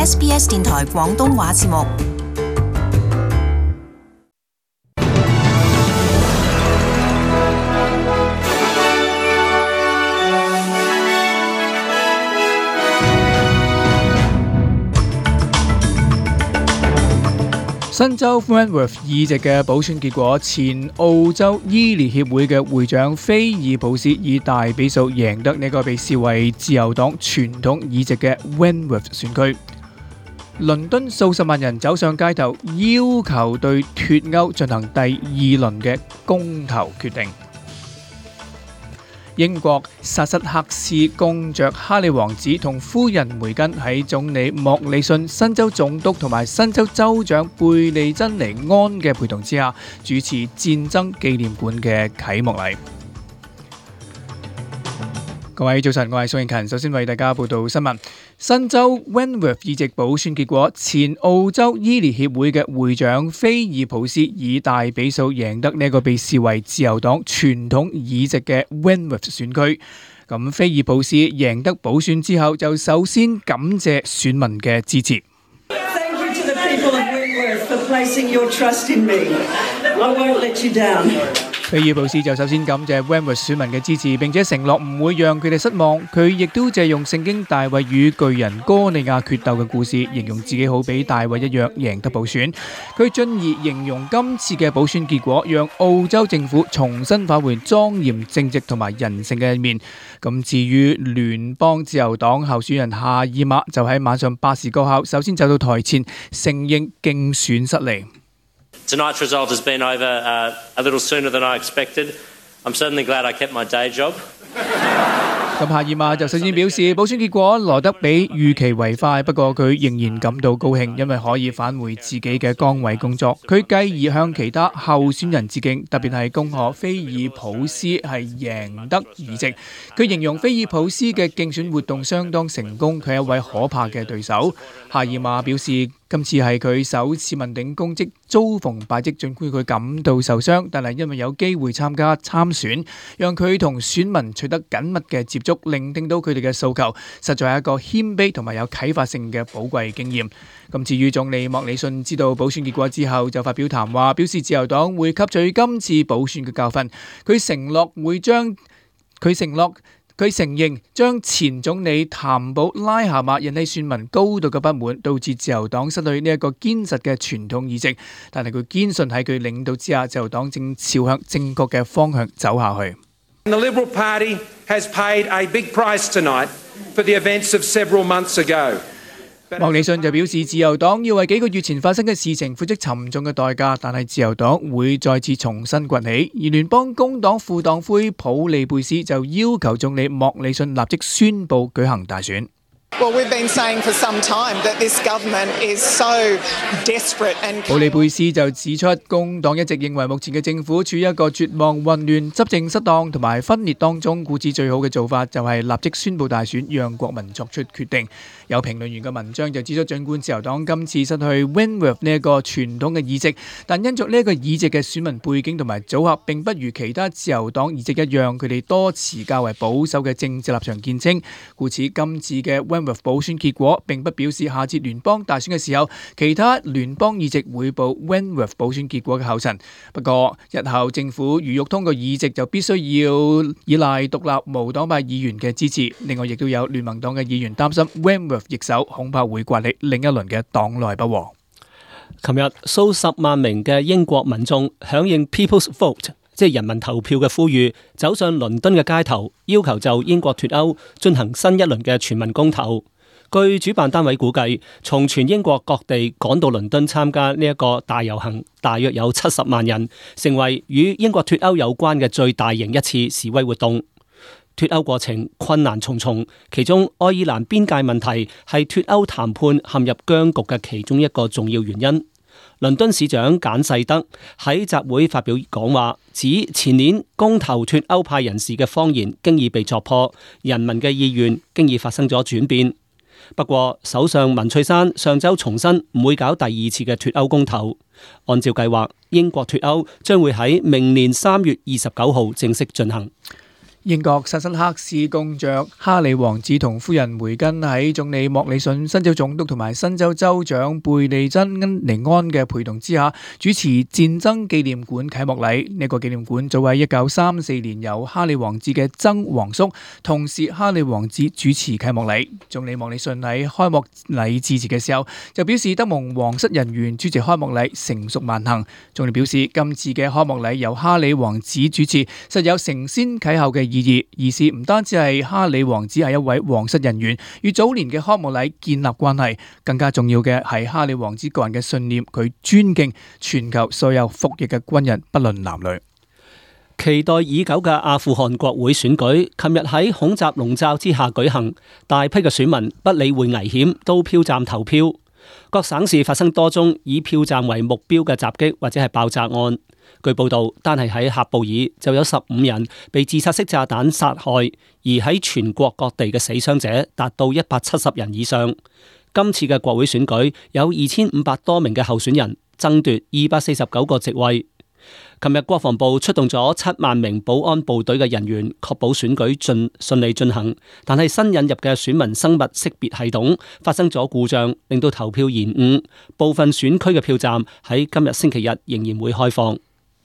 SBS 電台廣東話節目。 新州 Wentworth 議席嘅補選結果，前澳洲醫療協會嘅會長菲爾普斯以大比數贏得呢個被視為自由黨傳統議席嘅 Wentworth 選區。倫敦數十萬人走上街頭，要求對脫歐進行第二輪嘅公投決定。英國薩塞克斯公爵哈利王子同夫人梅根喺總理莫里遜、新州總督同埋新州州長貝利珍尼安嘅陪同之下，主持戰爭紀念館嘅啟幕禮。各位早晨，我係宋應勤，首先為大家報道新聞。新州 Wentworth 議席補選結果，前澳洲醫療協會嘅會長菲爾普斯以大比數贏得呢個被視為自由黨傳統議席嘅 Wentworth 選區。咁菲爾普斯贏得補選之後，就首先感謝選民嘅支持。 Thank you to the people of Wentworth for placing your trust in me. I won't let you down. 菲爾普斯就首先感謝 Wentworth 選民嘅支持，並且承諾唔會讓佢哋失望。佢亦都借用聖經大衛與巨人哥利亞決鬥嘅故事，形容自己好比大衛一樣贏得補選。佢進而形容今次嘅補選結果，讓澳洲政府重新返回莊嚴正直同埋人性嘅一面。咁至於聯邦自由黨候選人夏爾馬就喺晚上8時過後，首先走到台前承認競選失利。 Tonight's result has been over a little sooner than I expected. I'm certainly glad I kept my day job. 咁夏爾馬就首先表示，補選結果來得比預期為快，不過佢仍然感到高興，因為可以返回自己嘅崗位工作。佢繼而向其他候選人致敬，特別係恭賀菲爾普斯係贏得議席。佢形容菲爾普斯嘅競選活動相當成功，佢係一位可怕嘅對手。夏爾馬表示，今次係佢首次問鼎公職，遭逢敗績，儘管佢感到受傷，但係因為有機會參選，讓佢同選民取得緊密嘅接觸，聆聽到佢哋嘅訴求，實在係一個謙卑同埋有啟發性嘅寶貴經驗。咁至於總理莫里遜知道補選結果之後，就發表談話，表示自由黨會吸取今次補選嘅教訓，佢承認將前總理譚寶拉下馬引起選民高度嘅不滿，導致自由黨失去呢一個堅實嘅傳統議席。但係佢堅信喺佢領導之下，自由黨正朝向正確嘅方向走下去。 The Liberal Party has paid a big price tonight for the events of several months ago. 莫里遜就表示，自由黨要為幾個月前發生嘅事情付出沉重嘅代價，但係自由黨會再次重新崛起。而聯邦工黨副黨魁普利貝斯就要求總理莫里遜立即宣布舉行大選。 Well, we've been saying for some time that this government is so desperate and 普利貝斯就指出，工黨一直認為目前嘅政府處於一個絕望、混亂、執政失當同埋分裂當中，故此最好嘅做法就係立即宣布大選，讓國民作出決定。有評論員嘅文章就指出，儘管自由黨今次失去 Wentworth 呢一個傳統嘅議席，但因着呢一個議席嘅選民背景同埋組合並不如其他自由黨議席一樣，佢哋多持較為保守嘅政治立場見稱，故此今次嘅 Wentworth 補選結果並不表示下次聯邦大選嘅時候，其他聯邦議席會步 Wentworth 補選結果嘅後塵。不過，日後政府如欲通過議席，就必須要依賴獨立無黨派議員嘅支持。另外，亦都有聯盟黨嘅議員擔心 Wentworth 易手恐怕會刮起另一輪嘅黨內不和。 琴日數十萬名嘅英國民眾響應 People's Vote， 即係人民投票嘅呼籲，走上倫敦嘅街頭，要求就英國脫歐進行新一輪嘅全民公投。據主辦單位估計，從全英國各地趕到倫敦參加呢一個大遊行，大約有70萬人，成為與英國脫歐有關嘅最大型一次示威活動。脫歐過程困難重重，其中愛爾蘭邊界問題係脫歐談判陷入僵局嘅其中一個重要原因。倫敦市長簡世德喺集會發表講話，指前年公投脫歐派人士嘅謊言經已被戳破，人民嘅意願經已發生咗轉變。不過，首相文翠珊上週重申唔會搞第二次嘅脫歐公投。按照計劃，英國脫歐將會喺明年3月29號正式進行。 英國薩申克市公爵哈里王子同夫人梅根喺總理莫里遜、新州總督同埋新州州長貝利珍恩尼安嘅陪同之下，主持戰爭紀念館啟幕禮。呢個紀念館早喺1934年由哈里王子嘅曾皇叔，同時哈里王子主持啟幕禮。總理莫里遜喺開幕禮致辭嘅時候就表示，德蒙皇室人員主持開幕禮成熟萬幸。總理表示，今次嘅開幕禮由哈里王子主持，實有承先啟後嘅意思唔單止係哈里王子係一位皇室人員，與早年嘅開幕禮建立關係，更加重要嘅係哈里王子個人嘅信念，佢尊敬全球所有服役嘅軍人，不論男女。 期待已久嘅阿富汗國會選舉，琴日喺恐襲籠罩之下舉行，大批嘅選民不理會危險，到票站投票。各省市發生多宗以票站為目標嘅襲擊或者係爆炸案。據報道，單係喺喀布爾就有15人被自殺式炸彈殺害，而喺全國各地嘅死傷者達到170人以上。今次嘅國會選舉有2500多名嘅候選人爭奪249個席位。琴日國防部出動咗7萬名保安部隊嘅人員，確保選舉順利進行。但係新引入嘅選民生物識別系統發生咗故障，令到投票延誤。部分選區嘅票站喺今日星期日仍然會開放。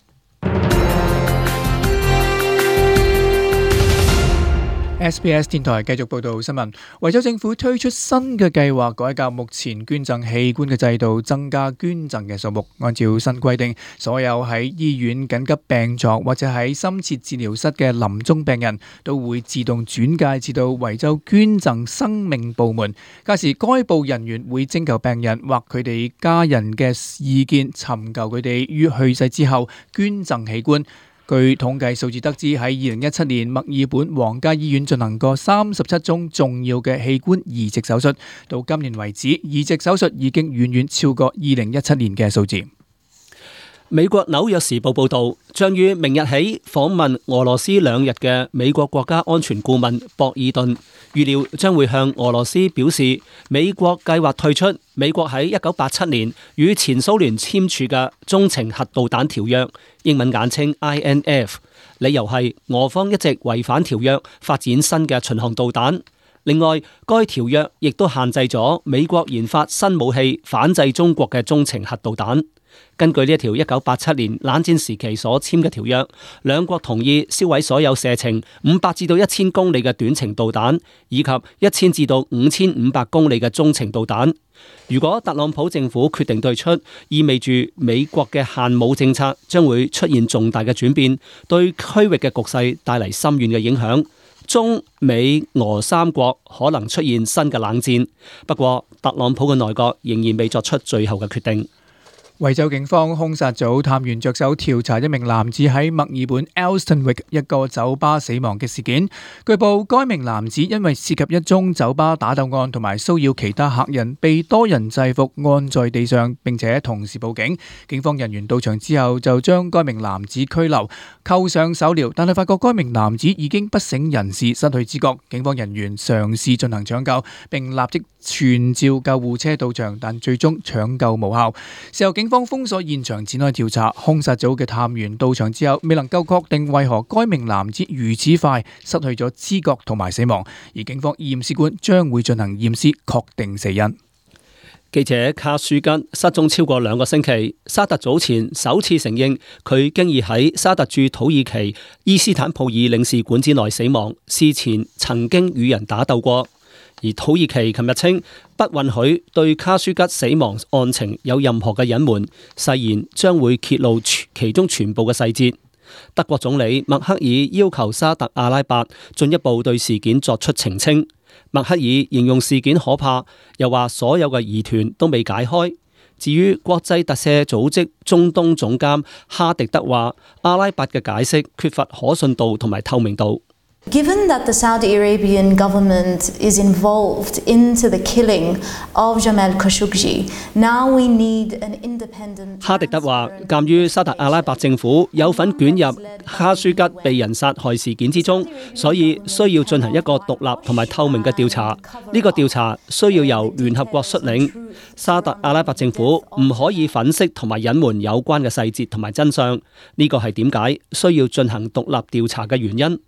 SBS 電台繼續報道新聞。維州政府推出新嘅計劃，改革目前捐贈器官嘅制度，增加捐贈嘅數目。按照新規定，所有喺醫院緊急病床或者喺深切治療室嘅臨終病人都會自動轉介至到維州捐贈生命部門。屆時該部人員會徵求病人或佢哋家人嘅意見，尋求佢哋於去世之後捐贈器官。據統計數字得知，喺2017年墨爾本皇家醫院進行過37宗重要嘅器官移植手術，到今年為止，移植手術已經遠遠超過2017年嘅數字。 美國紐約時報報導，將於明日起訪問俄羅斯2日嘅美國國家安全顧問博爾頓，預料將會向俄羅斯表示，美國計劃退出美國喺1987年與前蘇聯簽署嘅中程核導彈條約，英文簡稱 INF， 理由係俄方一直違反條約發展新嘅巡航導彈。另外，該條約亦都限制咗美國研發新武器反制中國嘅中程核導彈。根據呢一條1987年冷戰時期所簽嘅條約，兩國同意銷毀所有射程500至到1000公里嘅短程導彈，以及1000至到5500公里嘅中程導彈。如果特朗普政府決定退出，意味住美國嘅限武政策將會出現重大嘅轉變，對區域嘅局勢帶嚟深遠嘅影響。中美俄3國可能出現新嘅冷戰。不過，特朗普嘅內閣仍然未作出最後嘅決定。 維州警方兇殺組探員着手調查一名男子喺墨爾本 Elstonwick 一個酒吧死亡嘅事件。據報，該名男子因為涉及一宗酒吧打鬥案同埋騷擾其他客人，被多人制服按在地上，並且同時報警。警方人員到場之後就將該名男子拘留，扣上手鐐，但係發覺該名男子已經不省人事，失去知覺。警方人員嘗試進行搶救，並立即傳召救護車到場，但最終搶救無效。事後警方封鎖現場展開調查，兇殺組嘅探員到場之後未能夠確定為何該名男子如此快失去咗知覺同埋死亡，而警方驗屍官將會進行驗屍確定死因。 記者卡舒吉失蹤超過2個星期，沙特早前首次承認佢經已喺沙特駐土耳其伊斯坦布爾領事館之內死亡，事前曾經與人打鬥過。而土耳其琴日稱不允許對卡舒吉死亡案情有任何嘅隱瞞，誓言將會揭露其中全部嘅細節。德國總理默克爾要求沙特阿拉伯進一步對事件作出澄清。默克爾形容事件可怕，又話所有嘅疑團都未解開。至於國際特赦組織中東總監哈迪德話，阿拉伯嘅解釋缺乏可信度同埋透明度。 Given that the Saudi Arabian government is involved into the killing of Jamal Khashoggi, now we need an independent. 哈迪德話，鑑於沙特阿拉伯政府有份捲入卡舒吉被人殺害事件之中，所以需要進行一個獨立同埋透明嘅調查。呢個調查需要由聯合國率領。沙特阿拉伯政府唔可以粉飾同埋隱瞞有關嘅細節同埋真相。呢個係點解需要進行獨立調查嘅原因。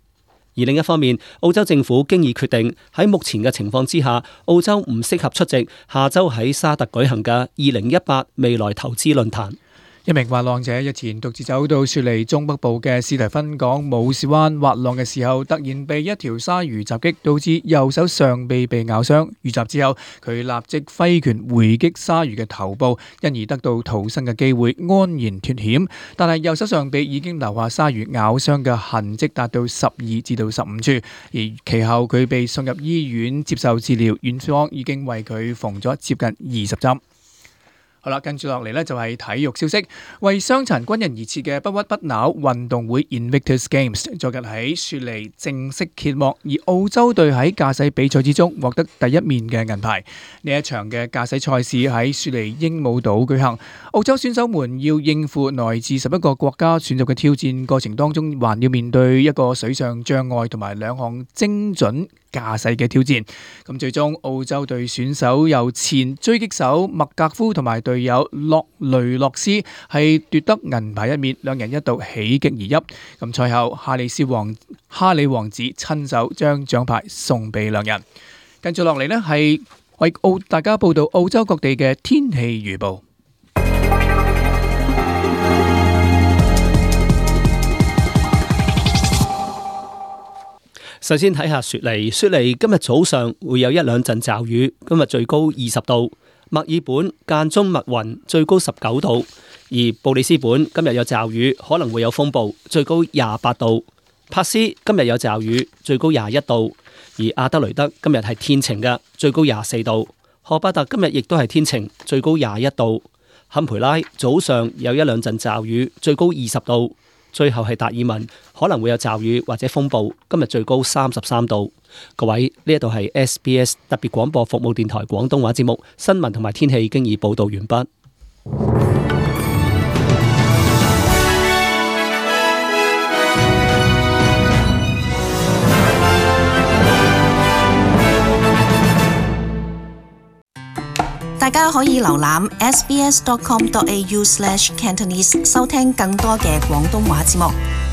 而另一方面，澳洲政府經已決定喺目前嘅情況之下，澳洲唔適合出席下週喺沙特舉行嘅2018未來投資論壇。 一名滑浪者日前獨自走到雪梨中北部嘅史提芬港武士灣滑浪嘅時候，突然被一條鯊魚襲擊，導致右手上臂被咬傷。遇襲之後，佢立即揮拳回擊鯊魚嘅頭部，因而得到逃生嘅機會，安然脫險。但係右手上臂已經留下鯊魚咬傷嘅痕跡，達到12至15處。而其後佢被送入醫院接受治療，院方已經為佢縫咗接近20針。好啦，跟住落嚟呢就係體育消息。為傷殘軍人而設嘅不屈不撓運動會 Invictus Games 昨日喺雪梨正式揭幕，而澳洲隊喺駕駛比賽之中獲得第一面嘅銀牌。呢一場嘅駕駛賽事喺雪梨鸚鵡島舉行，澳洲選手們要應付來自11個國家選手嘅挑戰，過程當中還要面對一個水上障礙同埋2項精準駕駛嘅挑戰。咁最終澳洲隊選手由前追擊手麥格夫同埋隊友洛雷洛斯係奪得銀牌一面，兩人一度喜極而泣。咁賽後哈里王子親手將獎牌送俾兩人。跟住落嚟呢係為大家報道澳洲各地嘅天氣預報。 首先睇下雪梨，雪梨今日早上會有1-2陣驟雨，今日最高20度。墨爾本間中密雲，最高19度。而布里斯本今日有驟雨，可能會有風暴，最高28度。珀斯今日有驟雨，最高21度。而阿德雷德今日係天晴嘅，最高24度。荷巴特今日亦都係天晴，最高21度。坎培拉早上有1-2陣驟雨，最高20度。最後係達爾文，可能會有驟雨或者風暴，今日最高33度。各位，呢一度係 SBS 特別廣播服務電台廣東話節目，新聞同埋天氣經已報道完畢。 大家可以瀏覽 sbs.com.au/cantonese 收聽更多嘅廣東話節目。